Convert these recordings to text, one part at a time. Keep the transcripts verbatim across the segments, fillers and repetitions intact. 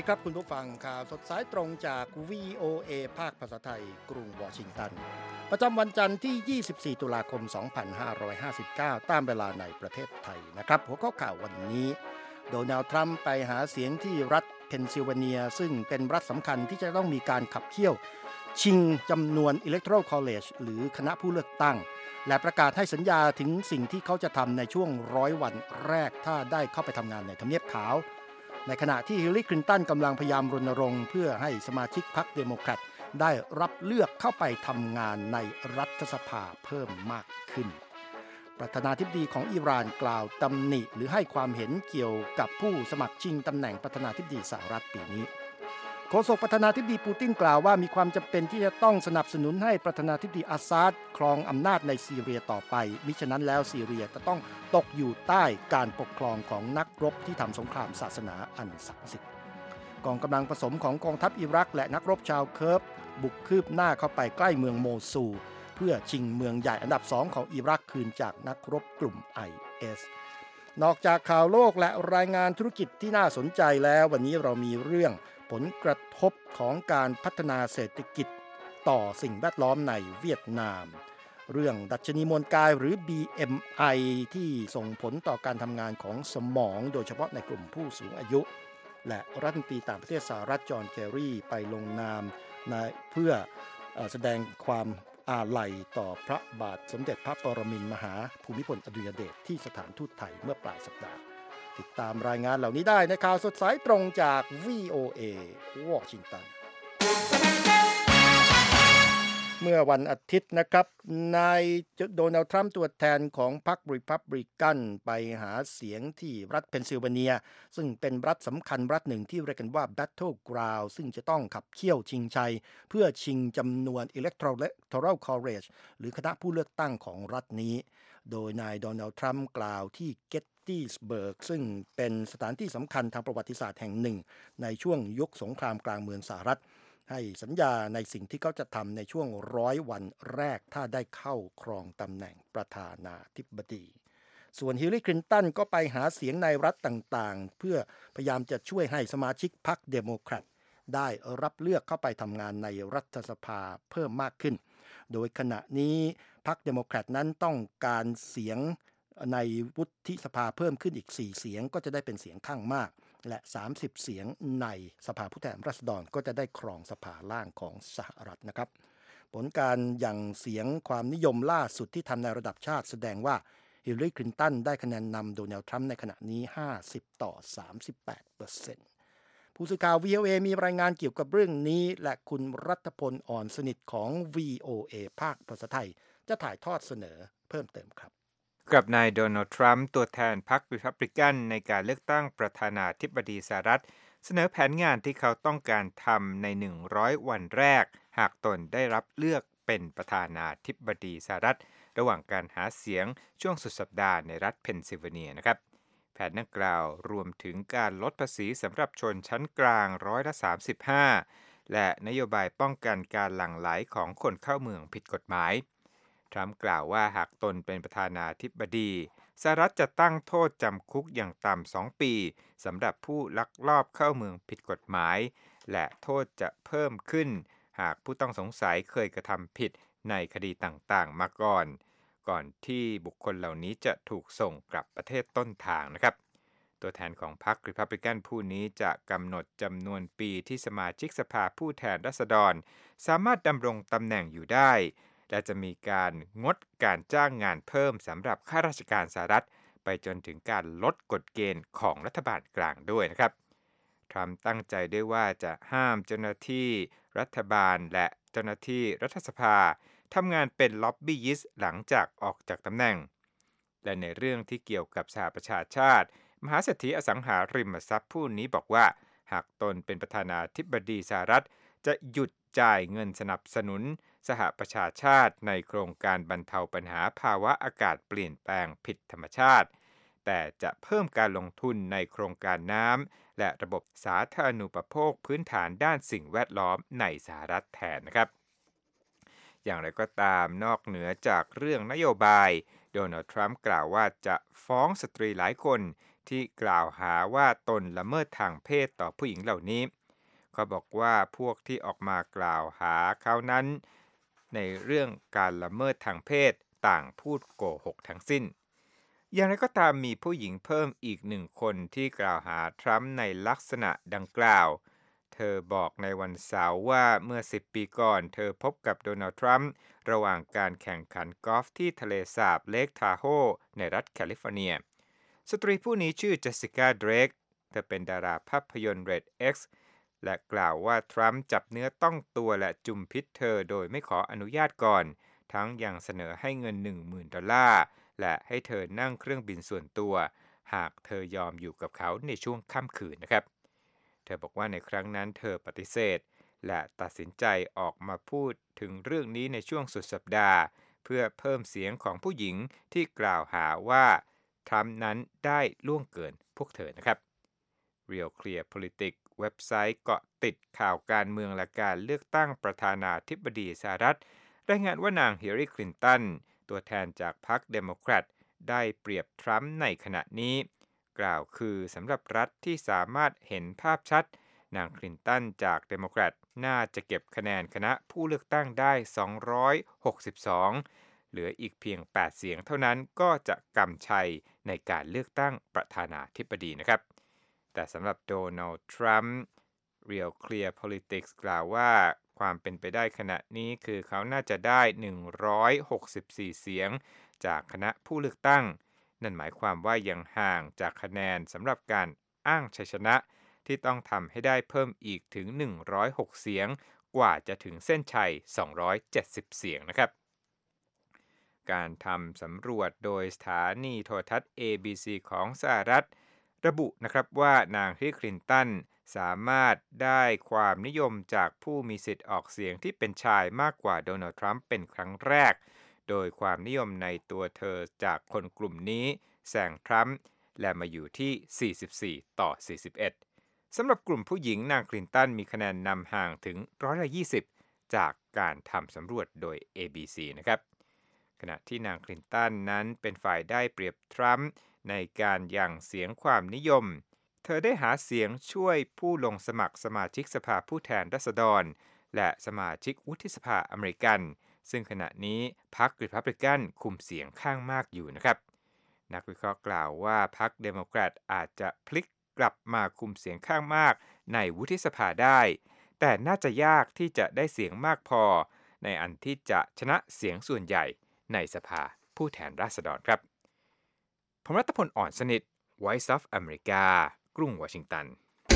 ดีครับคุณผู้ฟังข่าวสดสายตรงจาก วี โอ เอ ภาคภาษาไทยกรุงวอชิงตันประจำวันจันทร์ที่ ยี่สิบสี่ ตุลาคม สองพันห้าร้อยห้าสิบเก้า ตามเวลาในประเทศไทยนะครับหัวข้อข่าววันนี้โดนัลด์ทรัมป์ไปหาเสียงที่รัฐเพนซิลเวเนียซึ่งเป็นรัฐสำคัญที่จะต้องมีการขับเคี่ยวชิงจำนวน Electoral College หรือคณะผู้เลือกตั้งและประกาศให้สัญญาถึงสิ่งที่เขาจะทำในช่วงร้อยวันแรกถ้าได้เข้าไปทำงานในทำเนียบขาวในขณะที่ฮิลลารีคลินตันกำลังพยายามรณรงค์เพื่อให้สมาชิกพรรคเดโมแครตได้รับเลือกเข้าไปทำงานในรัฐสภาเพิ่มมากขึ้นประธานาธิบดีของอิหร่านกล่าวตำหนิหรือให้ความเห็นเกี่ยวกับผู้สมัครชิงตำแหน่งประธานาธิบดีสหรัฐปีนี้โฆษกประธานาธิบดีปูตินกล่าวว่ามีความจำเป็นที่จะต้องสนับสนุนให้ประธานาธิบดีอาซาดครองอำนาจในซีเรียต่อไปมิฉะนั้นแล้วซีเรียจะต้องตกอยู่ใต้การปกครองของนักรบที่ทำสงครามศาสนาอันศักดิ์สิทธิ์กองกำลังผสมของกองทัพอิรักและนักรบชาวเคิร์ดบุกคืบหน้าเข้าไปใกล้เมืองโมซูลเพื่อชิงเมืองใหญ่อันดับสองของอิรักคืนจากนักรบกลุ่ม ไอ เอส นอกจากข่าวโลกและรายงานธุรกิจที่น่าสนใจแล้ววันนี้เรามีเรื่องผลกระทบของการพัฒนาเศรษฐกิจต่อสิ่งแวดล้อมในเวียดนามเรื่องดัชนีมวลกายหรือ บี เอ็ม ไอ ที่ส่งผลต่อการทำงานของสมองโดยเฉพาะในกลุ่มผู้สูงอายุและรัฐมนตรีต่างประเทศสหรัฐจอห์นเคอรีไปลงนามในเพื่อแสดงความอาลัยต่อพระบาทสมเด็จพระปรมินทรมหาภูมิพลอดุลยเดชที่สถานทูตไทยเมื่อปลายสัปดาห์ติดตามรายงานเหล่านี้ได้ในข่าวสดสายตรงจาก วี โอ เอ วอชิงตันเมื่อวันอาทิตย์นะครับนายโดนัลด์ทรัมป์ตัวแทนของพรรครีพับลิกันไปหาเสียงที่รัฐเพนซิลเวเนียซึ่งเป็นรัฐสำคัญรัฐหนึ่งที่เรียกกันว่า Battle Ground ซึ่งจะต้องขับเคี่ยวชิงชัยเพื่อชิงจำนวน Electoral College หรือคณะผู้เลือกตั้งของรัฐนี้โดยนายโดนัลด์ทรัมป์กล่าวที่เกตตี้สเบิร์กซึ่งเป็นสถานที่สำคัญทางประวัติศาสตร์แห่งหนึ่งในช่วงยุคสงครามกลางเมืองสหรัฐให้สัญญาในสิ่งที่เขาจะทำในช่วงร้อยวันแรกถ้าได้เข้าครองตำแหน่งประธานาธิบดีส่วนฮิลลารีคลินตันก็ไปหาเสียงในรัฐต่างๆเพื่อพยายามจะช่วยให้สมาชิกพรรคเดโมแครตได้รับเลือกเข้าไปทำงานในรัฐสภาเพิ่มมากขึ้นโดยขณะนี้พรรคเดโมแครตนั้นต้องการเสียงในวุฒิสภาเพิ่มขึ้นอีกสี่เสียงก็จะได้เป็นเสียงข้างมากและสามสิบเสียงในสภาผู้แทนราษฎรก็จะได้ครองสภาล่างของสหรัฐนะครับผลการหยั่งเสียงความนิยมล่าสุดที่ทำในระดับชาติแสดงว่าฮิลลารีคลินตันได้คะแนนนำโดนัลด์ทรัมป์ในขณะนี้ห้าสิบต่อสามสิบแปดเปอร์เซ็นต์ผู้สื่อข่าว วี โอ เอ มีรายงานเกี่ยวกับเรื่องนี้และคุณรัตพลอ่อนสนิทของ วี โอ เอ ภาคภาษาไทยจะถ่ายทอดเสนอเพิ่มเติมครับกับนายโดนัลด์ทรัมป์ตัวแทนพรรครีพับลิกันในการเลือกตั้งประธานาธิบดีสหรัฐเสนอแผนงานที่เขาต้องการทำในหนึ่งร้อยวันแรกหากตนได้รับเลือกเป็นประธานาธิบดีสหรัฐระหว่างการหาเสียงช่วงสุดสัปดาห์ในรัฐเพนซิลเวเนียนะครับแผนดังกล่าวรวมถึงการลดภาษีสำหรับชนชั้นกลางร้อยละสามสิบห้าและนโยบายป้องกันการหลั่งไหลของคนเข้าเมืองผิดกฎหมายทรัมป์กล่าวว่าหากตนเป็นประธานาธิบดีสหรัฐจะตั้งโทษจำคุกอย่างต่ำสองปีสำหรับผู้ลักลอบเข้าเมืองผิดกฎหมายและโทษจะเพิ่มขึ้นหากผู้ต้องสงสัยเคยกระทำผิดในคดีต่างๆมาก่อนก่อนที่บุคคลเหล่านี้จะถูกส่งกลับประเทศต้นทางนะครับตัวแทนของพรรครีพับลิกันผู้นี้จะกำหนดจำนวนปีที่สมาชิกสภาผู้แทนราษฎรสามารถดำรงตำแหน่งอยู่ได้และจะมีการงดการจ้างงานเพิ่มสำหรับข้าราชการสหรัฐไปจนถึงการลดกฎเกณฑ์ของรัฐบาลกลางด้วยนะครับทรัมป์ตั้งใจด้วยว่าจะห้ามเจ้าหน้าที่รัฐบาลและเจ้าหน้าที่รัฐสภาทำงานเป็นล็อบบี้ยิสต์หลังจากออกจากตำแหน่งและในเรื่องที่เกี่ยวกับสหประชาชาติมหาเศรษฐีอสังหาริมทรัพย์ผู้นี้บอกว่าหากตนเป็นประธานาธิบดีสหรัฐจะหยุดจ่ายเงินสนับสนุนสหประชาชาติในโครงการบรรเทาปัญหาภาวะอากาศเปลี่ยนแปลงผิดธรรมชาติแต่จะเพิ่มการลงทุนในโครงการน้ำและระบบสาธารณูปโภคพื้นฐานด้านสิ่งแวดล้อมในสหรัฐแทนนะครับอย่างไรก็ตามนอกเหนือจากเรื่องนโยบายโดนัลด์ทรัมป์กล่าวว่าจะฟ้องสตรีหลายคนที่กล่าวหาว่าตนละเมิดทางเพศต่อผู้หญิงเหล่านี้เขาบอกว่าพวกที่ออกมากล่าวหาเขานั้นในเรื่องการละเมิดทางเพศต่างพูดโกหกทั้งสิ้นอย่างไรก็ตามมีผู้หญิงเพิ่มอีกหนึ่งคนที่กล่าวหาทรัมป์ในลักษณะดังกล่าวเธอบอกในวันเสาร์ว่าเมื่อสิบปีก่อนเธอพบกับโดนัลด์ทรัมป์ระหว่างการแข่งขันกอล์ฟที่ทะเลสาบเลคทาโฮในรัฐแคลิฟอร์เนียสตรีผู้นี้ชื่อเจสสิก้าเดรกเธอเป็นดาราภาพยนตร์ Red X และกล่าวว่าทรัมป์จับเนื้อต้องตัวและจุมพิษเธอโดยไม่ขออนุญาตก่อนทั้งยังเสนอให้เงิน หนึ่งหมื่น ดอลลาร์และให้เธอนั่งเครื่องบินส่วนตัวหากเธอยอมอยู่กับเขาในช่วงค่ำคืนนะครับเธอบอกว่าในครั้งนั้นเธอปฏิเสธและตัดสินใจออกมาพูดถึงเรื่องนี้ในช่วงสุดสัปดาห์เพื่อเพิ่มเสียงของผู้หญิงที่กล่าวหาว่าทรัมป์นั้นได้ล่วงเกินพวกเธอนะครับ Real Clear Politics เว็บไซต์เกาะติดข่าวการเมืองและการเลือกตั้งประธานาธิบดีสหรัฐรายงานว่านางฮิลลารีคลินตันตัวแทนจากพรรคเดโมแครตได้เปรียบทรัมป์ในขณะนี้กล่าวคือสำหรับรัฐที่สามารถเห็นภาพชัดนางคลินตันจากเดโมแครตน่าจะเก็บคะแนนคณะผู้เลือกตั้งได้สองร้อยหกสิบสองเหลืออีกเพียงแปดเสียงเท่านั้นก็จะกำชัยในการเลือกตั้งประธานาธิบดีนะครับแต่สำหรับโดนัลด์ทรัมป์ Real Clear Politics กล่าวว่าความเป็นไปได้ขณะนี้คือเขาน่าจะได้หนึ่งร้อยหกสิบสี่เสียงจากคณะผู้เลือกตั้งนั่นหมายความว่ายังห่างจากคะแนนสำหรับการอ้างชัยชนะที่ต้องทำให้ได้เพิ่มอีกถึงหนึ่งร้อยหกเสียงกว่าจะถึงเส้นชัยสองร้อยเจ็ดสิบเสียงนะครับการทำสำรวจโดยสถานีโทรทัศน์ เอ บี ซี ของสหรัฐระบุนะครับว่านางฮิลลารีคลินตันสามารถได้ความนิยมจากผู้มีสิทธิ์ออกเสียงที่เป็นชายมากกว่าโดนัลด์ทรัมป์เป็นครั้งแรกโดยความนิยมในตัวเธอจากคนกลุ่มนี้แซงทรัมป์และมาอยู่ที่ สี่สิบสี่ ต่อ สี่สิบเอ็ด สำหรับกลุ่มผู้หญิงนางคลินตันมีคะแนนนำห่างถึงร้อยละยี่สิบจากการทำสำรวจโดย เอ บี ซี นะครับขณะที่นางคลินตันนั้นเป็นฝ่ายได้เปรียบทรัมป์ในการยั่งเสียงความนิยมเธอได้หาเสียงช่วยผู้ลงสมัครสมาชิกสภาผู้แทนราษฎรและสมาชิกวุฒิสภาอเมริกันซึ่งขณะนี้พรรครีพับลิกันคุมเสียงข้างมากอยู่นะครับนักวิเคราะห์กล่าวว่าพรรคเดโมแครตอาจจะพลิกกลับมาคุมเสียงข้างมากในวุฒิสภาได้แต่น่าจะยากที่จะได้เสียงมากพอในอันที่จะชนะเสียงส่วนใหญ่ในสภาผู้แทนราษฎรครับผมรัตพลอ่อนสนิท Voice of America กรุงวอชิงตัน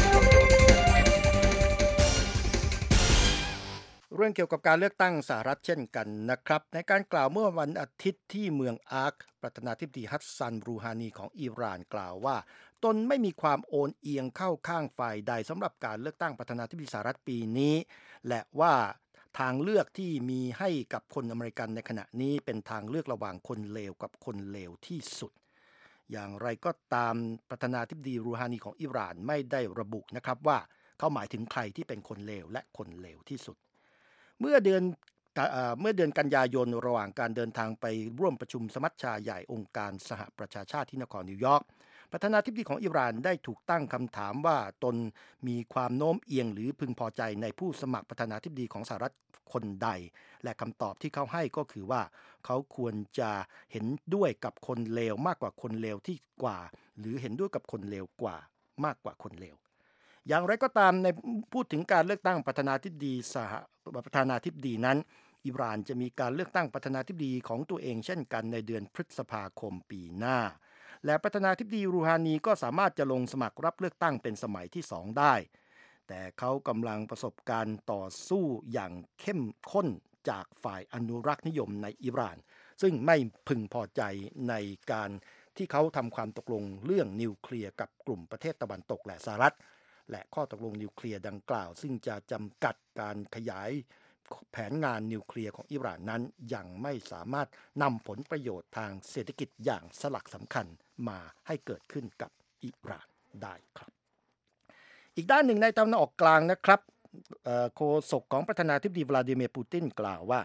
เรื่องเกี่ยวกับการเลือกตั้งสหรัฐเช่นกันนะครับในการกล่าวเมื่อวันอาทิตย์ที่เมืองอาร์คประธานาธิบดีฮัสซันรูฮานีของอิหร่านกล่าวว่าตนไม่มีความโอนเอียงเข้าข้างฝ่ายใดสำหรับการเลือกตั้งประธานาธิบดีสหรัฐปีนี้และว่าทางเลือกที่มีให้กับคนอเมริกันในขณะนี้เป็นทางเลือกระหว่างคนเลวกับคนเลวที่สุดอย่างไรก็ตามประธานาธิบดีรูฮานีของอิหร่านไม่ได้ระบุนะครับว่าเขาหมายถึงใครที่เป็นคนเลวและคนเลวที่สุดเมื่อเดือนเมื่อเดือนกันยายนระหว่างการเดินทางไปร่วมประชุมสมัชชาใหญ่องค์การสหประชาชาติที่นครนิวยอร์กประธานาธิบดีของอิหร่านได้ถูกตั้งคำถามว่าตนมีความโน้มเอียงหรือพึงพอใจในผู้สมัครประธานาธิบดีของสหรัฐคนใดและคำตอบที่เขาให้ก็คือว่าเขาควรจะเห็นด้วยกับคนเลวมากกว่าคนเลวที่กว่าหรือเห็นด้วยกับคนเลวกว่ามากกว่าคนเลวอย่างไรก็ตามในพูดถึงการเลือกตั้งประธานาธิบดีสหประธานาธิบดีนั้นอิหร่านจะมีการเลือกตั้งประธานาธิบดีของตัวเองเช่นกันในเดือนพฤษภาคมปีหน้าและประธานาธิบดีรูฮานีก็สามารถจะลงสมัครรับเลือกตั้งเป็นสมัยที่สองได้แต่เขากำลังประสบการณ์ต่อสู้อย่างเข้มข้นจากฝ่ายอนุรักษ์นิยมในอิหร่านซึ่งไม่พึงพอใจในการที่เขาทำความตกลงเรื่องนิวเคลียร์กับกลุ่มประเทศตะวันตกและสหรัฐและข้อตกลงนิวเคลียร์ดังกล่าวซึ่งจะจำกัดการขยายแผนงานนิวเคลียร์ของอิหร่านนั้นยังไม่สามารถนำผลประโยชน์ทางเศรษฐกิจอย่างสลักสำคัญมาให้เกิดขึ้นกับอิหร่านได้ครับอีกด้านหนึ่งในตะวันออกกลางนะครับโฆษกของประธานาธิบดีวลาดิเมียร์ปูตินกล่าวว่า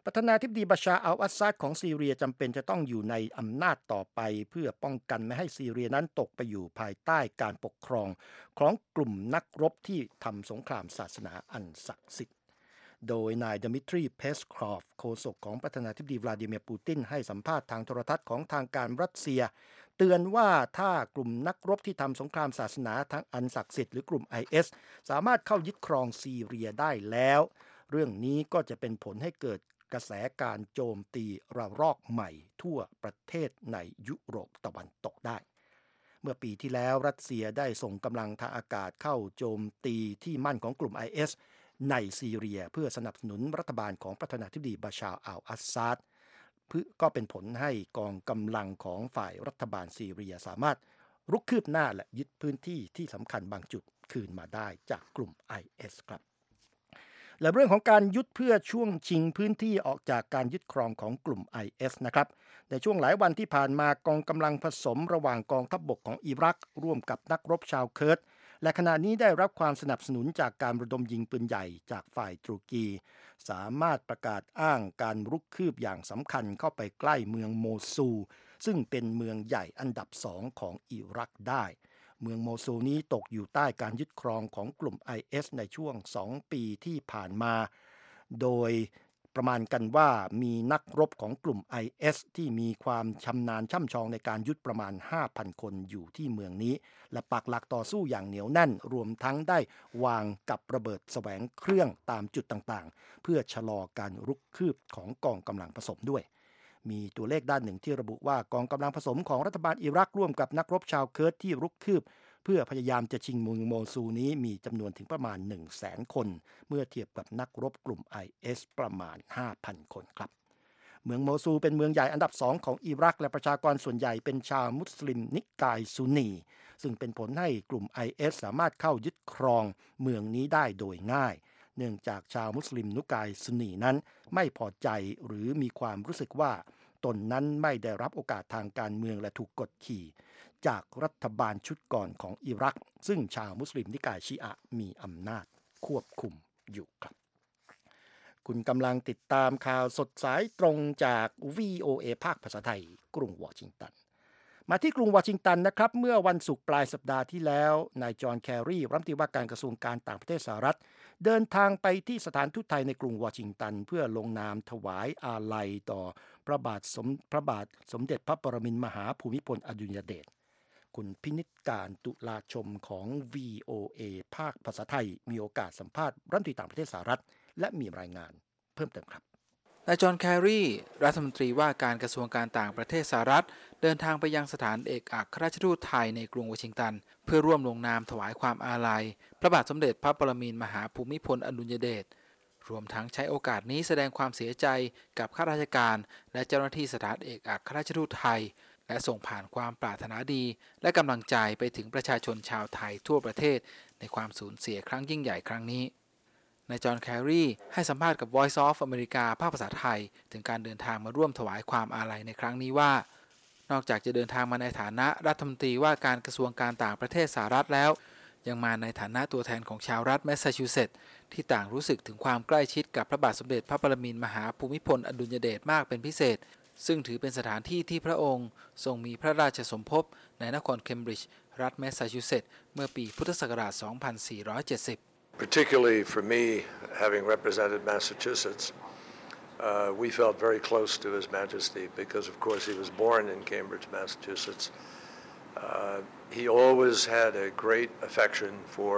ประธานาธิบดีบาชาร์อัลอาซาดของซีเรียจำเป็นจะต้องอยู่ในอำนาจต่อไปเพื่อป้องกันไม่ให้ซีเรียนั้นตกไปอยู่ภายใต้การปกครองของกลุ่มนักรบที่ทำสงครามศาสนาอันศักดิ์สิทธิ์โดยนายดมิทรีเพสครอฟโฆษกของประธานาธิบดีวลาดิเมียร์ปูตินให้สัมภาษณ์ทางโทรทัศน์ของทางการรัสเซียเตือนว่าถ้ากลุ่มนักรบที่ทำสงครามศาสนาทั้งอันศักดิ์สิทธิ์หรือกลุ่ม ไอ เอส สามารถเข้ายึดครองซีเรียได้แล้วเรื่องนี้ก็จะเป็นผลให้เกิดกระแสการโจมตีระลอกใหม่ทั่วประเทศในยุโรปตะวันตกได้เมื่อปีที่แล้วรัสเซียได้ส่งกำลังทางอากาศเข้าโจมตีที่มั่นของกลุ่ม ไอ เอส ในซีเรียเพื่อสนับสนุนรัฐบาลของประธานาธิบดีบาชาร์อัลอาซาดเพื่อก็เป็นผลให้กองกำลังของฝ่ายรัฐบาลซีเรียสามารถรุกคืบหน้าและยึดพื้นที่ที่สำคัญบางจุดคืนมาได้จากกลุ่ม ไอ เอส ครับและเรื่องของการยุดเพื่อช่วงชิงพื้นที่ออกจากการยึดครองของกลุ่ม ไอ เอส นะครับในช่วงหลายวันที่ผ่านมากองกำลังผสมระหว่างกองทัพบกของอิรักร่วมกับนักรบชาวเคิร์ดและขณะนี้ได้รับความสนับสนุนจากการระดมยิงปืนใหญ่จากฝ่ายตุรกีสามารถประกาศอ้างการรุกคืบอย่างสำคัญเข้าไปใกล้เมืองโมซูลซึ่งเป็นเมืองใหญ่อันดับสองของอิรักได้เมืองโมซูลนี้ตกอยู่ใต้การยึดครองของกลุ่ม ไอ เอส ในช่วงสองปีที่ผ่านมาโดยประมาณกันว่ามีนักรบของกลุ่ม ไอ เอส ที่มีความชำนาญช่ำชองในการยึดประมาณ ห้าพัน คนอยู่ที่เมืองนี้และปักหลักต่อสู้อย่างเหนียวแน่นรวมทั้งได้วางกับระเบิดแสวงเครื่องตามจุดต่างๆเพื่อชะลอการรุกคืบของกองกำลังผสมด้วยมีตัวเลขด้านหนึ่งที่ระบุว่ากองกำลังผสมของรัฐบาลอิรักร่วมกับนักรบชาวเคิร์ดที่รุกคืบเพื่อพยายามจะชิงเมืองโมซูลนี้มีจำนวนถึงประมาณ หนึ่งแสน คนเมื่อเทียบกับนักรบกลุ่ม ไอ เอส ประมาณ ห้าพัน คนครับเมืองโมซูลเป็นเมืองใหญ่อันดับสองของอิรักและประชากรส่วนใหญ่เป็นชาวมุสลิมนิกายซุนนีซึ่งเป็นผลให้กลุ่ม ไอ เอส สามารถเข้ายึดครองเมืองนี้ได้โดยง่ายเนื่องจากชาวมุสลิมนิกายซุนนีนั้นไม่พอใจหรือมีความรู้สึกว่าตนนั้นไม่ได้รับโอกาสทางการเมืองและถูกกดขี่จากรัฐบาลชุดก่อนของอิรักซึ่งชาวมุสลิมนิกายชีอะห์มีอำนาจควบคุมอยู่ครับคุณกำลังติดตามข่าวสดสายตรงจาก วี โอ เอ ภาคภาษาไทยกรุงวอชิงตันมาที่กรุงวอชิงตันนะครับเมื่อวันศุกร์ปลายสัปดาห์ที่แล้วนายจอห์นแครีรัฐมนตรีว่าการกระทรวงการต่างประเทศสหรัฐเดินทางไปที่สถานทูตไทยในกรุงวอชิงตันเพื่อลงนามถวายอาลัยต่อพระบาทสมพระบาทสมเด็จพระปรมินทรมหาภูมิพลอดุลยเดชคุณพินิจการตุลาชมของ วี โอ เอ ภาคภาษาไทยมีโอกาสสัมภาษณ์รัฐมนตรีต่างประเทศสหรัฐและมีรายงานเพิ่มเติมครับนายจอห์นแครีรัฐมนตรีว่าการกระทรวงการต่างประเทศสหรัฐเดินทางไปยังสถานเอกอัครราชทูตไทยในกรุงวอชิงตันเพื่อร่วมลงนามถวายความอาลัยพระบาทสมเด็จพระปรมินทรมหาภูมิพลอดุลยเดชรวมทั้งใช้โอกาสนี้แสดงความเสียใจกับข้าราชการและเจ้าหน้าที่สถานเอกอัครราชทูตไทยและส่งผ่านความปรารถนาดีและกำลังใจไปถึงประชาชนชาวไทยทั่วประเทศในความสูญเสียครั้งยิ่งใหญ่ครั้งนี้นายจอห์นแครีให้สัมภาษณ์กับ Voice of America ภาคภาษาไทยถึงการเดินทางมาร่วมถวายความอาลัยในครั้งนี้ว่านอกจากจะเดินทางมาในฐานะรัฐมนตรีว่าการกระทรวงการต่างประเทศสหรัฐแล้วยังมาในฐานะตัวแทนของชาวรัฐแมสซาชูเซตส์ที่ต่างรู้สึกถึงความใกล้ชิดกับพระบาทสมเด็จพระปรมินทรมหาภูมิพลอดุลยเดชมากเป็นพิเศษซึ่งถือเป็นสถานที่ที่พระองค์ทรงมีพระราชสมภพในนครเคมบริดจ์รัฐแมสซาชูเซตส์เมื่อปีพุทธศักราช สองพันสี่ร้อยเจ็ดสิบ Particularly for me, having represented Massachusetts, uh, we felt very close to His Majesty because, of course, he was born in Cambridge, Massachusetts. Uh, he always had a great affection for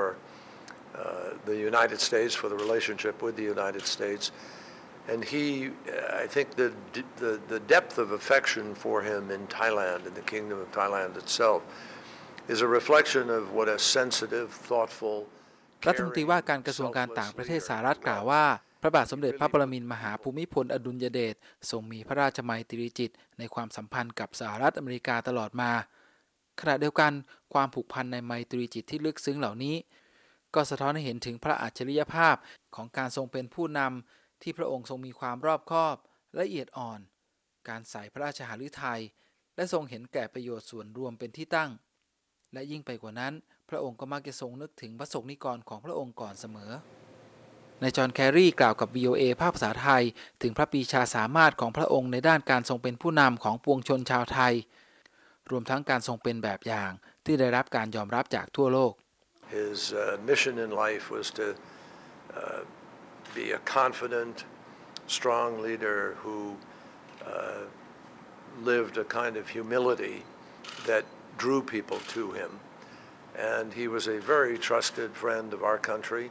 uh, the United States, for the relationship with the United States. And he, I think the, the, the depth of affection for him in Thailand, in the Kingdom of Thailand itself, is a reflection of what a sensitive, thoughtful, รัฐมนตรีว่าการกระทรวงการต่างประเทศสหรัฐกล่าวว่าพระบาทสมเด็จพระปรมินทรมหาภูมิพลอดุลยเดชทรงมีพระราชมัยตรีจิตในความสัมพันธ์กับสหรัฐอเมริกาตลอดมาขณะเดียวกันความผูกพันในไมตรีจิตที่ลึกซึ้งเหล่านี้ก็สะท้อนให้เห็นถึงพระอัจฉริยภาพของการทรงเป็นผู้นำที่พระองค์ทรงมีความรอบคอบละเอียดอ่อนการใส่พระราชหฤทัยและทรงเห็นแก่ประโยชน์ส่วนรวมเป็นที่ตั้งและยิ่งไปกว่านั้นพระองค์ก็มักจะทรงนึกถึงพระสงฆ์นิกรของพระองค์ก่อนเสมอนายจอห์นแครีกล่าวกับ วี โอ เอ ภาคภาษาไทยถึงพระปรีชาสามารถของพระองค์ในด้านการทรงเป็นผู้นำของปวงชนชาวไทยรวมทั้งการทรงเป็นแบบอย่างที่ได้รับการยอมรับจากทั่วโลก His uh, mission in life was to uh, be a confident, strong leader who uh, lived a kind of humility that drew people to him, and he was a very trusted friend of our country,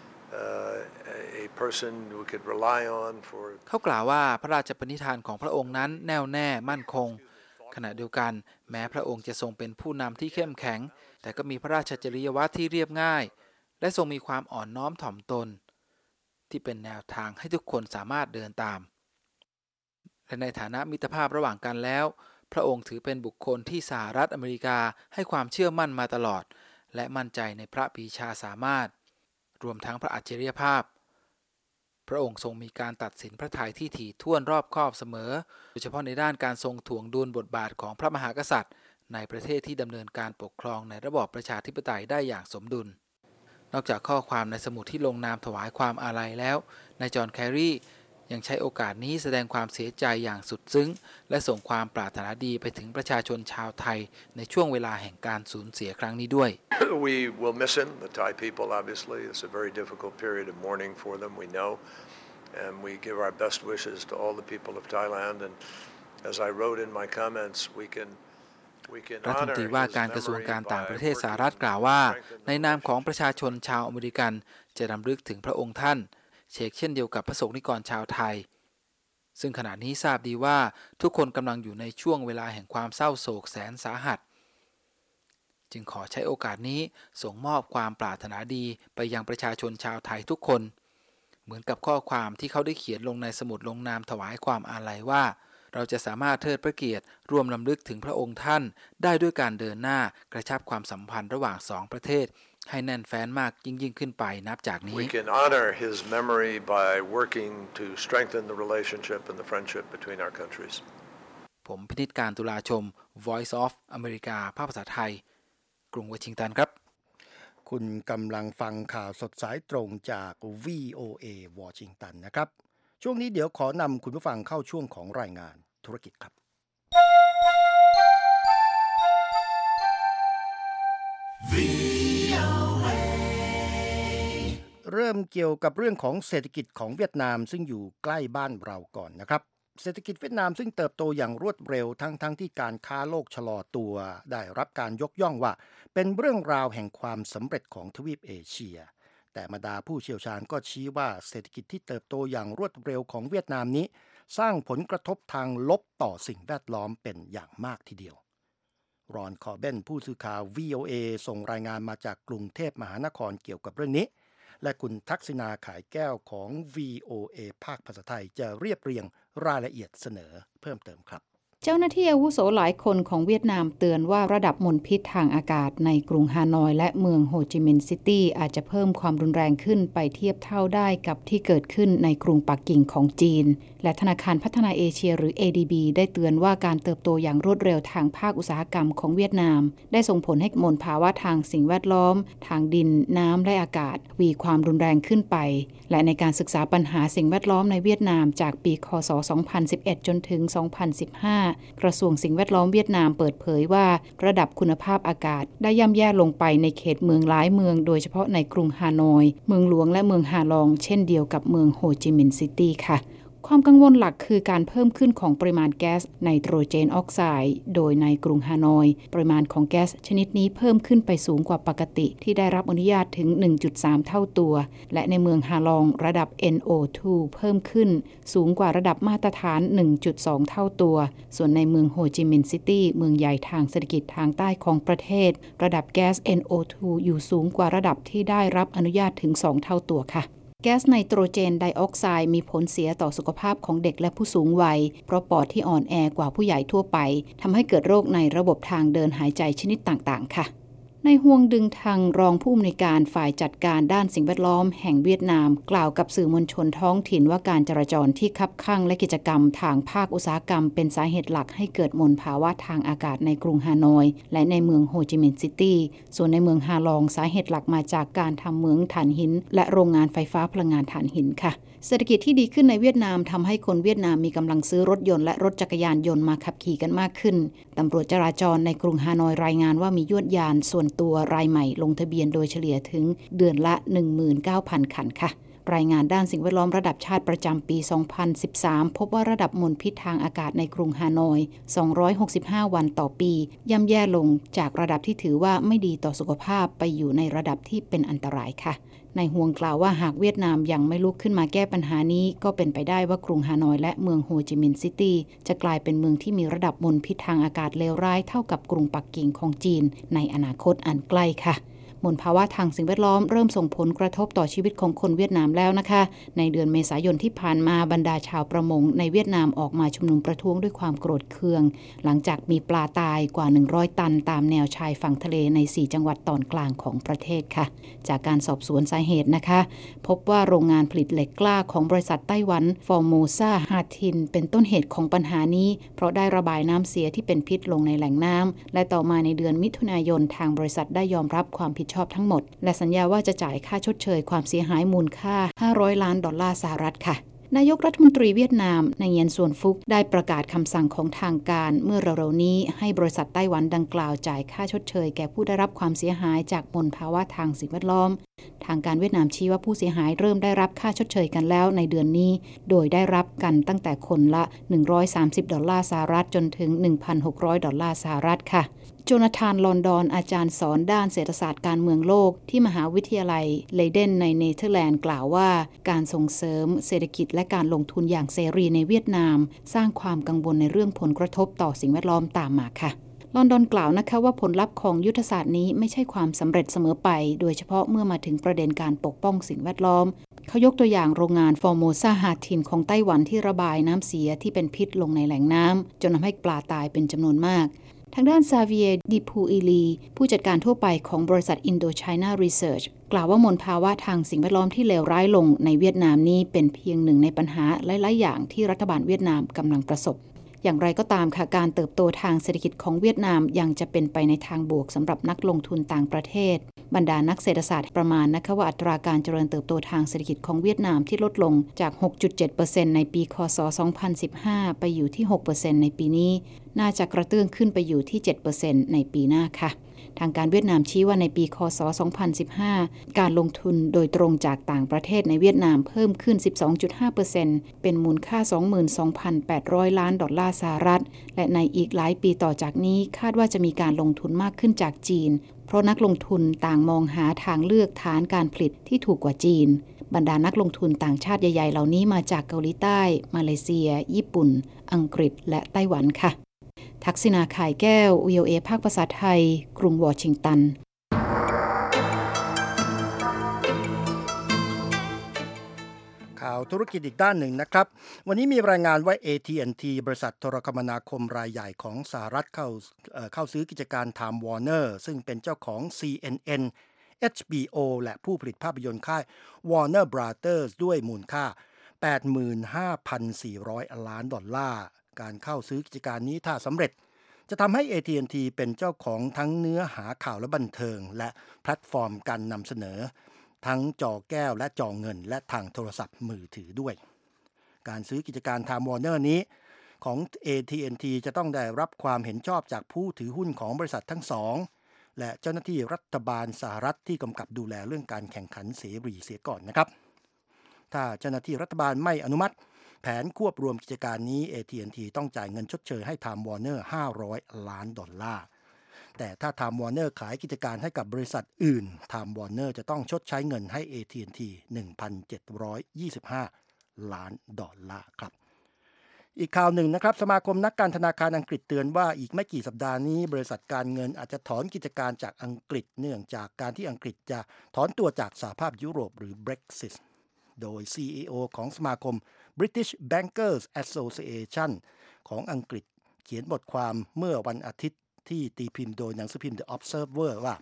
uh, a person we could rely on for. เขากล่าวว่าพระราชปณิธานของพระองค์นั้นแน่วแน่มั่นคงขณะเดียวกันแม้พระองค์จะทรงเป็นผู้นำที่เข้มแข็งแต่ก็มีพระราชจริยวัตรที่เรียบง่ายและทรงมีความอ่อนน้อมถ่อมตนที่เป็นแนวทางให้ทุกคนสามารถเดินตามและในฐานะมิตรภาพระหว่างกันแล้วพระองค์ถือเป็นบุคคลที่สหรัฐอเมริกาให้ความเชื่อมั่นมาตลอดและมั่นใจในพระปรีชาสามารถรวมทั้งพระอัจฉริยภาพพระองค์ทรงมีการตัดสินพระทัยที่ถี่ถ้วนรอบคอบเสมอโดยเฉพาะในด้านการทรงถ่วงดุลบทบาทของพระมหากษัตริย์ในประเทศที่ดำเนินการปกครองในระบอบประชาธิปไตยได้อย่างสมดุลนอกจากข้อความในสมุดที่ลงนามถวายความอาลัยแล้วนายจอห์นแครียังใช้โอกาสนี้แสดงความเสียใจอย่างสุดซึ้งและส่งความปรารถนาดีไปถึงประชาชนชาวไทยในช่วงเวลาแห่งการสูญเสียครั้งนี้ด้วย We will miss him, the Thai people obviously. It's a very difficult period of mourning for them, we know. And we give our best wishes to all the people of Thailand. And as I wrote in my comments, we can รัฐมนตรีว่าการกระทรวงการต่างประเทศสหรัฐกล่าวว่าในนามของประชาชนชาวอเมริกันจะรำลึกถึงพระองค์ท่านเชกเช่นเดียวกับพระสงฆ์นิกรชาวไทยซึ่งขณะนี้ทราบดีว่าทุกคนกำลังอยู่ในช่วงเวลาแห่งความเศร้าโศกแสนสาหัสจึงขอใช้โอกาสนี้ส่งมอบความปรารถนาดีไปยังประชาชนชาวไทยทุกคนเหมือนกับข้อความที่เขาได้เขียนลงในสมุดลงนามถวายความอาลัยว่าเราจะสามารถเทิดพระเกียรติร่วมรำลึกถึงพระองค์ท่านได้ด้วยการเดินหน้ากระชับความสัมพันธ์ระหว่างสองประเทศให้แน่นแฟ้นมากยิ่งยิ่งขึ้นไปนับจากนี้ We can honor his memory by working to strengthen the relationship and the friendship between our countries. ผมพินิจการตุลาชม Voice of America ภาคภาษาไทยกรุงวอชิงตันครับคุณกำลังฟังข่าวสดสายตรงจาก วี โอ เอ วอชิงตันนะครับช่วงนี้เดี๋ยวขอนำคุณผู้ฟังเข้าช่วงของรายงานธุรกิจครับเริ่มเกี่ยวกับเรื่องของเศรษฐกิจของเวียดนามซึ่งอยู่ใกล้บ้านเราก่อนนะครับเศรษฐกิจเวียดนามซึ่งเติบโตอย่างรวดเร็วทั้งทั้งที่การค้าโลกชะลอตัวได้รับการยกย่องว่าเป็นเรื่องราวแห่งความสำเร็จของทวีปเอเชียแต่บรรดาผู้เชี่ยวชาญก็ชี้ว่าเศรษฐกิจที่เติบโตอย่างรวดเร็วของเวียดนามนี้สร้างผลกระทบทางลบต่อสิ่งแวดล้อมเป็นอย่างมากทีเดียวรอนคอร์เบนผู้สื่อข่าว วี โอ เอ ส่งรายงานมาจากกรุงเทพมหานครเกี่ยวกับเรื่องนี้และคุณทักษิณาขายแก้วของ วี โอ เอ ภาคภาษาไทยจะเรียบเรียงรายละเอียดเสนอเพิ่มเติมครับเจ้าหน้าที่อาวุโสหลายคนของเวียดนามเตือนว่าระดับมลพิษทางอากาศในกรุงฮานอยและเมืองโฮจิมินห์ซิตี้อาจจะเพิ่มความรุนแรงขึ้นไปเทียบเท่าได้กับที่เกิดขึ้นในกรุงปักกิ่งของจีนและธนาคารพัฒนาเอเชียหรือ เอ ดี บี ได้เตือนว่าการเติบโตอย่างรวดเร็วทางภาคอุตสาหกรรมของเวียดนามได้ส่งผลให้มลภาวะทางสิ่งแวดล้อมทางดินน้ำและอากาศทวีความรุนแรงขึ้นไปและในการศึกษาปัญหาสิ่งแวดล้อมในเวียดนามจากปีคศสองพันสิบเอ็ดจนถึงสองพันสิบห้ากระทรวงสิ่งแวดล้อมเวียดนามเปิดเผยว่าระดับคุณภาพอากาศได้ย่ำแย่ลงไปในเขตเมืองหลายเมืองโดยเฉพาะในกรุงฮานอยเมืองหลวงและเมืองฮาลองเช่นเดียวกับเมืองโฮจิมินห์ซิตี้ค่ะความกังวลหลักคือการเพิ่มขึ้นของปริมาณแก๊สไนโตรเจนออกไซด์โดยในกรุงฮานอยปริมาณของแก๊สชนิดนี้เพิ่มขึ้นไปสูงกว่าปกติที่ได้รับอนุญาตถึง หนึ่งจุดสาม เท่าตัวและในเมืองฮาลองระดับ เอ็น โอ ทู เพิ่มขึ้นสูงกว่าระดับมาตรฐาน หนึ่งจุดสอง เท่าตัวส่วนในเมืองโฮจิมินห์ซิตี้เมืองใหญ่ทางเศรษฐกิจทางใต้ของประเทศระดับแก๊ส เอ็น โอ ทู อยู่สูงกว่าระดับที่ได้รับอนุญาตถึงสองเท่าตัวค่ะแก๊สไนโตรเจนไดออกไซด์มีผลเสียต่อสุขภาพของเด็กและผู้สูงวัยเพราะปอดที่อ่อนแอกว่าผู้ใหญ่ทั่วไปทำให้เกิดโรคในระบบทางเดินหายใจชนิดต่างๆค่ะในห่วงดึงทางรองผู้อำนวยการฝ่ายจัดการด้านสิ่งแวดล้อมแห่งเวียดนามกล่าวกับสื่อมวลชนท้องถิ่นว่าการจราจรที่คับคั่งและกิจกรรมทางภาคอุตสาหกรรมเป็นสาเหตุหลักให้เกิดมลภาวะทางอากาศในกรุงฮานอยและในเมืองโฮจิมินห์ซิตี้ส่วนในเมืองฮาลองสาเหตุหลักมาจากการทำเหมืองถ่านหินและโรงงานไฟฟ้าพลังงานถ่านหินค่ะเศรษฐกิจที่ดีขึ้นในเวียดนามทำให้คนเวียดนามมีกำลังซื้อรถยนต์และรถจักรยานยนต์มาขับขี่กันมากขึ้นตำรวจจราจรในกรุงฮานอยรายงานว่ามียวดยานส่วนตัวรายใหม่ลงทะเบียนโดยเฉลี่ยถึงเดือนละ หนึ่งหมื่นเก้าพัน คันค่ะรายงานด้านสิ่งแวดล้อมระดับชาติประจำปี สองพันสิบสาม พบว่าระดับมลพิษทางอากาศในกรุงฮานอย สองร้อยหกสิบห้า วันต่อปีย่ำแย่ลงจากระดับที่ถือว่าไม่ดีต่อสุขภาพไปอยู่ในระดับที่เป็นอันตรายค่ะในห่วงกล่าวว่าหากเวียดนามยังไม่ลุกขึ้นมาแก้ปัญหานี้ก็เป็นไปได้ว่ากรุงฮานอยและเมืองโฮจิมินห์ซิตี้จะกลายเป็นเมืองที่มีระดับมลพิษทางอากาศเลวร้ายเท่ากับกรุงปักกิ่งของจีนในอนาคตอันใกล้ค่ะมลภาวะทางสิ่งแวดล้อมเริ่มส่งผลกระทบต่อชีวิตของคนเวียดนามแล้วนะคะในเดือนเมษายนที่ผ่านมาบรรดาชาวประมงในเวียดนามออกมาชุมนุมประท้วงด้วยความโกรธเคืองหลังจากมีปลาตายกว่าหนึ่งร้อยตันตามแนวชายฝั่งทะเลในสี่จังหวัดตอนกลางของประเทศค่ะจากการสอบสวนสาเหตุนะคะพบว่าโรงงานผลิตเหล็กกล้าของบริษัทไต้หวันฟอร์โมซาฮาทินเป็นต้นเหตุของปัญหานี้เพราะได้ระบายน้ำเสียที่เป็นพิษลงในแหล่งน้ำและต่อมาในเดือนมิถุนายนทางบริษัทได้ยอมรับความผิดชอบทั้งหมดและสัญญาว่าจะจ่ายค่าชดเชยความเสียหายมูลค่าห้าร้อยล้านดอลลาร์สหรัฐค่ะนายกรัฐมนตรีเวียดนามนายเงียนส่วนฟุกได้ประกาศคำสั่งของทางการเมื่อเร็วๆนี้ให้บริษัทไต้หวันดังกล่าวจ่ายค่าชดเชยแก่ผู้ได้รับความเสียหายจากมลภาวะทางสิ่งแวดล้อมทางการเวียดนามชี้ว่าผู้เสียหายเริ่มได้รับค่าชดเชยกันแล้วในเดือนนี้โดยได้รับกันตั้งแต่คนละหนึ่งร้อยสามสิบดอลลาร์สหรัฐจนถึง หนึ่งพันหกร้อย ดอลลาร์สหรัฐค่ะโจนาธานลอนดอนอาจารย์สอนด้านเศรษฐศาสตร์การเมืองโลกที่มหาวิทยาลัยเลเดนในเนเธอร์แลนด์กล่าวว่าการส่งเสริมเศรษฐกิจและการลงทุนอย่างเสรีในเวียดนามสร้างความกังวลในเรื่องผลกระทบต่อสิ่งแวดล้อมตามมาค่ะลอนดอนกล่าวนะคะว่าผลลัพธ์ของยุทธศาสตร์นี้ไม่ใช่ความสำเร็จเสมอไปโดยเฉพาะเมื่อมาถึงประเด็นการปกป้องสิ่งแวดล้อมเขายกตัวอย่างโรงงานฟอร์โมซาฮาทินของไต้หวันที่ระบายน้ำเสียที่เป็นพิษลงในแหล่งน้ำจนทำให้ปลาตายเป็นจำนวนมากทางด้านซาเวียดิพูอิลีผู้จัดการทั่วไปของบริษัท Indochina Research กล่าวว่ามลภาวะทางสิ่งแวดล้อมที่เลวร้ายลงในเวียดนามนี้เป็นเพียงหนึ่งในปัญหาหลายๆอย่างที่รัฐบาลเวียดนามกำลังประสบอย่างไรก็ตามค่ะการเติบโตทางเศรษฐกิจของเวียดนามยังจะเป็นไปในทางบวกสำหรับนักลงทุนต่างประเทศบรรดานักเศรษฐศาสตร์ประมาณนะคะว่าอัตราการเจริญเติบโตทางเศรษฐกิจของเวียดนามที่ลดลงจาก หกจุดเจ็ดเปอร์เซ็นต์ ในปีคศสองพันสิบห้าไปอยู่ที่ หกเปอร์เซ็นต์ ในปีนี้น่าจะกระเตื้องขึ้นไปอยู่ที่ เจ็ดเปอร์เซ็นต์ ในปีหน้าค่ะทางการเวียดนามชี้ว่าในปีคศสองพันสิบห้าการลงทุนโดยตรงจากต่างประเทศในเวียดนามเพิ่มขึ้น สิบสองจุดห้าเปอร์เซ็นต์ เป็นมูลค่า สองหมื่นสองพันแปดร้อย ล้านดอลลาร์สหรัฐและในอีกหลายปีต่อจากนี้คาดว่าจะมีการลงทุนมากขึ้นจากจีนเพราะนักลงทุนต่างมองหาทางเลือกฐานการผลิตที่ถูกกว่าจีนบรรดานักลงทุนต่างชาติใหญ่ๆเหล่านี้มาจากเกาหลีใต้มาเลเซียญี่ปุ่นอังกฤษและไต้หวันค่ะทักษิณาข่ายแก้ว วี โอ เอ ภาคภาษาไทยกรุงวอชิงตันข่าวธุรกิจอีกด้านหนึ่งนะครับวันนี้มีรายงานว่า เอ ที แอนด์ ที บริษัทโทรคมนาคมรายใหญ่ของสหรัฐเข้าเอ่อเข้าซื้อกิจการ Time Warner ซึ่งเป็นเจ้าของ ซี เอ็น เอ็น เอช บี โอ และผู้ผลิตภาพยนตร์ค่าย Warner Brothers ด้วยมูลค่า แปดหมื่นห้าพันสี่ร้อย ล้านดอลลาร์การเข้าซื้อกิจการนี้ถ้าสำเร็จจะทำให้ เอ ที แอนด์ ที เป็นเจ้าของทั้งเนื้อหาข่าวและบันเทิงและแพลตฟอร์มการนำเสนอทั้งจอแก้วและจอเงินและทางโทรศัพท์มือถือด้วยการซื้อกิจการ Time Warner นี้ของ เอ ที แอนด์ ที จะต้องได้รับความเห็นชอบจากผู้ถือหุ้นของบริษัททั้งสองและเจ้าหน้าที่รัฐบาลสหรัฐที่กำกับดูแลเรื่องการแข่งขันเสรีเสียก่อนนะครับถ้าเจ้าหน้าที่รัฐบาลไม่อนุมัติแผนควบรวมกิจการนี้ เอ ที แอนด์ ที ต้องจ่ายเงินชดเชยให้ Time Warner ห้าร้อย ล้านดอลลาร์แต่ถ้า Time Warner ขายกิจการให้กับบริษัทอื่น Time Warner จะต้องชดใช้เงินให้ เอ ที แอนด์ ที หนึ่งพันเจ็ดร้อยยี่สิบห้า ล้านดอลลาร์ครับอีกข่าวหนึ่งนะครับสมาคมนักการธนาคารอังกฤษเตือนว่าอีกไม่กี่สัปดาห์นี้บริษัทการเงินอาจจะถอนกิจการจากอังกฤษเนื่องจากการที่อังกฤษจะถอนตัวจากสหภาพยุโรปหรือ Brexit โดย ซี อี โอ ของสมาคม British Bankers Association ของอังกฤษเขียนบทความเมื่อวันอาทิตย์ที่ตีพิมพ์โดยหนังสือพิมพ์ The Observer ว่า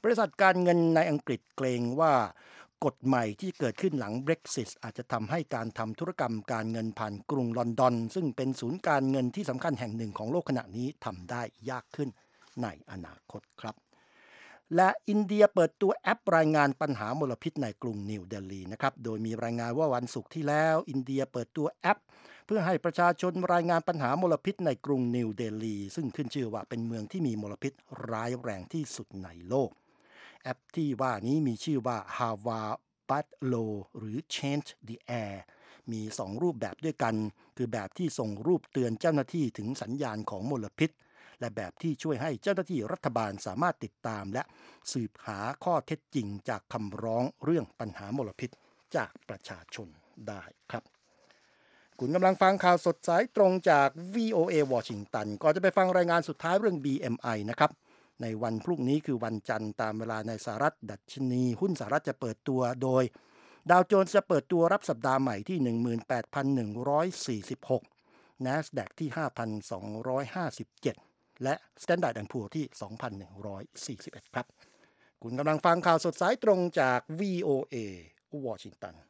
บริษัทการเงินในอังกฤษเกรงว่ากฎใหม่ที่เกิดขึ้นหลัง Brexit อาจจะทำให้การทำธุรกรรมการเงินผ่านกรุงลอนดอนซึ่งเป็นศูนย์การเงินที่สำคัญแห่งหนึ่งของโลกขณะนี้ทำได้ยากขึ้นในอนาคตครับและอินเดียเปิดตัวแอปรายงานปัญหามลพิษในกรุงนิวเดลีนะครับโดยมีรายงานว่าวันศุกร์ที่แล้วอินเดียเปิดตัวแอปเพื่อให้ประชาชนรายงานปัญหามลพิษในกรุงนิวเดลีซึ่งขึ้นชื่อว่าเป็นเมืองที่มีมลพิษร้ายแรงที่สุดในโลกแอปที่ว่านี้มีชื่อว่า Hava Badlo หรือ Change the Air มีสองรูปแบบด้วยกันคือแบบที่ส่งรูปเตือนเจ้าหน้าที่ถึงสัญญาณของมลพิษและแบบที่ช่วยให้เจ้าหน้าที่รัฐบาลสามารถติดตามและสืบหาข้อเท็จจริงจากคำร้องเรื่องปัญหามลพิษจากประชาชนได้ครับคุณกำลังฟังข่าวสดสายตรงจาก วี โอ เอ วอชิงตันก่อนจะไปฟังรายงานสุดท้ายเรื่อง บี เอ็ม ไอ นะครับในวันพรุ่งนี้คือวันจันทร์ตามเวลาในสหรัฐดัชนีหุ้นสหรัฐจะเปิดตัวโดยดาวโจนส์จะเปิดตัวรับสัปดาห์ใหม่ที่ หนึ่งหมื่นแปดพันหนึ่งร้อยสี่สิบหก NASDAQ ที่ ห้าพันสองร้อยห้าสิบเจ็ดและ Standard แอนด์ Poor's ที่ สองพันหนึ่งร้อยสี่สิบเอ็ด ครับคุณกำลังฟังข่าวสดสายตรงจาก วี โอ เอ วอชิงตัน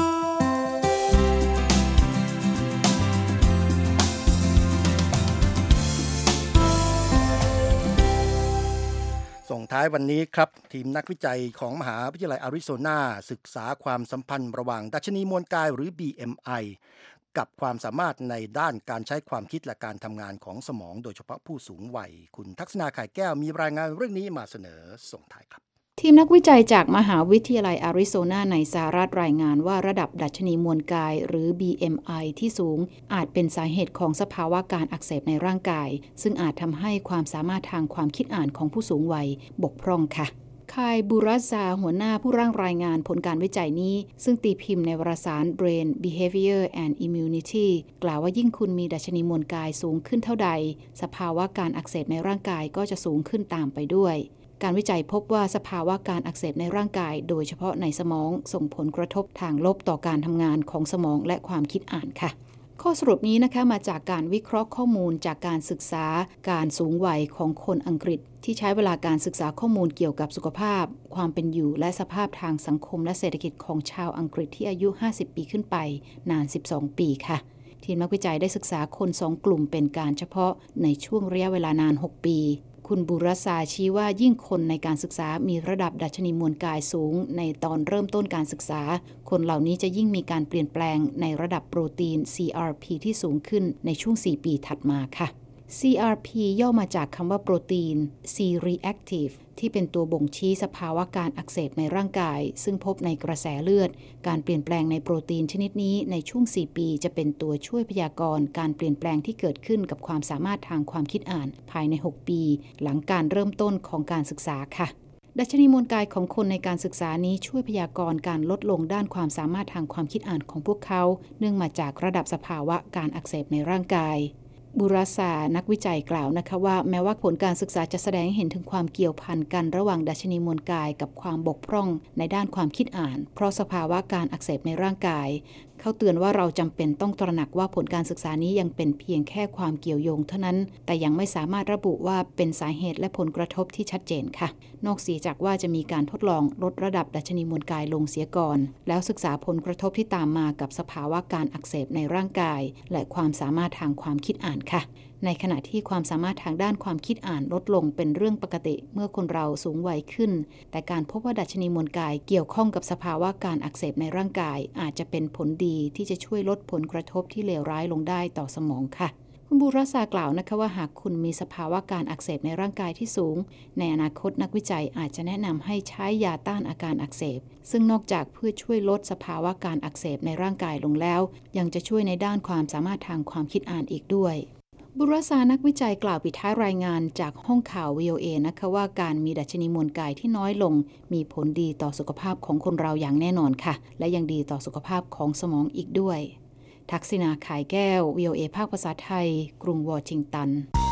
ส่งท้ายวันนี้ครับทีมนักวิจัยของมหาวิทยาลัยอาริโซนาศึกษาความสัมพันธ์ระหว่างดัชนีมวลกายหรือ บี เอ็ม ไอ กับความสามารถในด้านการใช้ความคิดและการทำงานของสมองโดยเฉพาะผู้สูงวัยคุณทักษณาข่ายแก้วมีรายงานเรื่องนี้มาเสนอส่งท้ายครับทีมนักวิจัยจากมหาวิทยาลัยอาริโซนาในสหรัฐรายงานว่าระดับดัชนีมวลกายหรือ บี เอ็ม ไอ ที่สูงอาจเป็นสาเหตุของสภาวะการอักเสบในร่างกายซึ่งอาจทำให้ความสามารถทางความคิดอ่านของผู้สูงวัยบกพร่องค่ะคายบูรัสซาหัวหน้าผู้ร่างรายงานผลการวิจัยนี้ซึ่งตีพิมพ์ในวารสาร Brain Behavior and Immunity กล่าวว่ายิ่งคุณมีดัชนีมวลกายสูงขึ้นเท่าใดสภาวะการอักเสบในร่างกายก็จะสูงขึ้นตามไปด้วยการวิจัยพบว่าสภาวะการอักเสบในร่างกายโดยเฉพาะในสมองส่งผลกระทบทางลบต่อการทำงานของสมองและความคิดอ่านค่ะข้อสรุปนี้นะคะมาจากการวิเคราะห์ข้อมูลจากการศึกษาการสูงวัยของคนอังกฤษที่ใช้เวลาการศึกษาข้อมูลเกี่ยวกับสุขภาพความเป็นอยู่และสภาพทางสังคมและเศรษฐกิจของชาวอังกฤษที่อายุห้าสิบปีขึ้นไปนานสิบสองปีค่ะทีมนักวิจัยได้ศึกษาคนสองกลุ่มเป็นการเฉพาะในช่วงระยะเวลานานหกปีคุณบูรัสซาชี้ว่ายิ่งคนในการศึกษามีระดับดัชนีมวลกายสูงในตอนเริ่มต้นการศึกษาคนเหล่านี้จะยิ่งมีการเปลี่ยนแปลงในระดับโปรตีน ซี อาร์ พี ที่สูงขึ้นในช่วงสี่ปีถัดมาค่ะ ซี อาร์ พี ย่อมาจากคำว่าโปรตีน C-reactive ที่เป็นตัวบ่งชี้สภาวะการอักเสบในร่างกายซึ่งพบในกระแสเลือดการเปลี่ยนแปลงในโปรตีนชนิดนี้ในช่วงสี่ปีจะเป็นตัวช่วยพยากรณ์การเปลี่ยนแปลงที่เกิดขึ้นกับความสามารถทางความคิดอ่านภายในหกปีหลังการเริ่มต้นของการศึกษาค่ะดัชนีมวลกายของคนในการศึกษานี้ช่วยพยากรณ์การลดลงด้านความสามารถทางความคิดอ่านของพวกเขาเนื่องมาจากระดับสภาวะการอักเสบในร่างกายบูรัสซานักวิจัยกล่าวนะคะว่าแม้ว่าผลการศึกษาจะแสดงให้เห็นถึงความเกี่ยวพันกันระหว่างดัชนีมวลกายกับความบกพร่องในด้านความคิดอ่านเพราะสภาวะการอักเสบในร่างกายเขาเตือนว่าเราจำเป็นต้องตระหนักว่าผลการศึกษานี้ยังเป็นเพียงแค่ความเกี่ยวโยงเท่านั้นแต่ยังไม่สามารถระบุว่าเป็นสาเหตุและผลกระทบที่ชัดเจนค่ะนอกเสียจากว่าจะมีการทดลองลดระดับดัชนีมวลกายลงเสียก่อนแล้วศึกษาผลกระทบที่ตามมากับสภาวะการอักเสบในร่างกายและความสามารถทางความคิดอ่านค่ะในขณะที่ความสามารถทางด้านความคิดอ่านลดลงเป็นเรื่องปกติเมื่อคนเราสูงวัยขึ้นแต่การพบว่าดัชนีมวลกายเกี่ยวข้องกับสภาวะการอักเสบในร่างกายอาจจะเป็นผลดีที่จะช่วยลดผลกระทบที่เลวร้ายลงได้ต่อสมองค่ะคุณบูรัสซากล่าวนะคะว่าหากคุณมีสภาวะการอักเสบในร่างกายที่สูงในอนาคตนักวิจัยอาจจะแนะนำให้ใช้ยาต้านอาการอักเสบซึ่งนอกจากเพื่อช่วยลดสภาวะการอักเสบในร่างกายลงแล้วยังจะช่วยในด้านความสามารถทางความคิดอ่านอีกด้วยบูรัสซานักวิจัยกล่าวปิดท้ายรายงานจากห้องข่าว วี โอ เอ นะคะว่าการมีดัชนีมวลกายที่น้อยลงมีผลดีต่อสุขภาพของคนเราอย่างแน่นอนค่ะและยังดีต่อสุขภาพของสมองอีกด้วยทักษิณาข่ายแก้ว วี โอ เอ ภาคภาษาไทยกรุงวอชิงตัน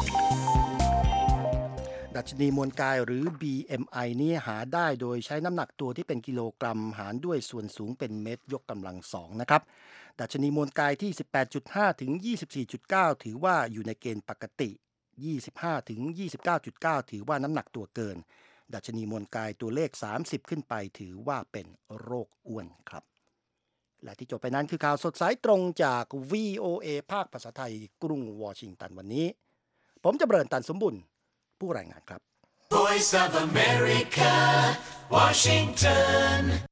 ดัชนีมวลกายหรือ บี เอ็ม ไอ นี้หาได้โดยใช้น้ำหนักตัวที่เป็นกิโลกรัมหารด้วยส่วนสูงเป็นเมตรยกกำลังสองนะครับดัชนีมวลกายที่ สิบแปดจุดห้า ถึง ยี่สิบสี่จุดเก้า ถือว่าอยู่ในเกณฑ์ปกติ ยี่สิบห้า ถึง ยี่สิบเก้าจุดเก้า ถือว่าน้ำหนักตัวเกินดัชนีมวลกายตัวเลขสามสิบขึ้นไปถือว่าเป็นโรคอ้วนครับและที่จบไปนั้นคือข่าวสดสายตรงจาก วี โอ เอ ภาคภาษาไทยกรุงวอชิงตันวันนี้ผมจะเบริญตันสมบุญผู้รายงานครับ Voice of America, Washington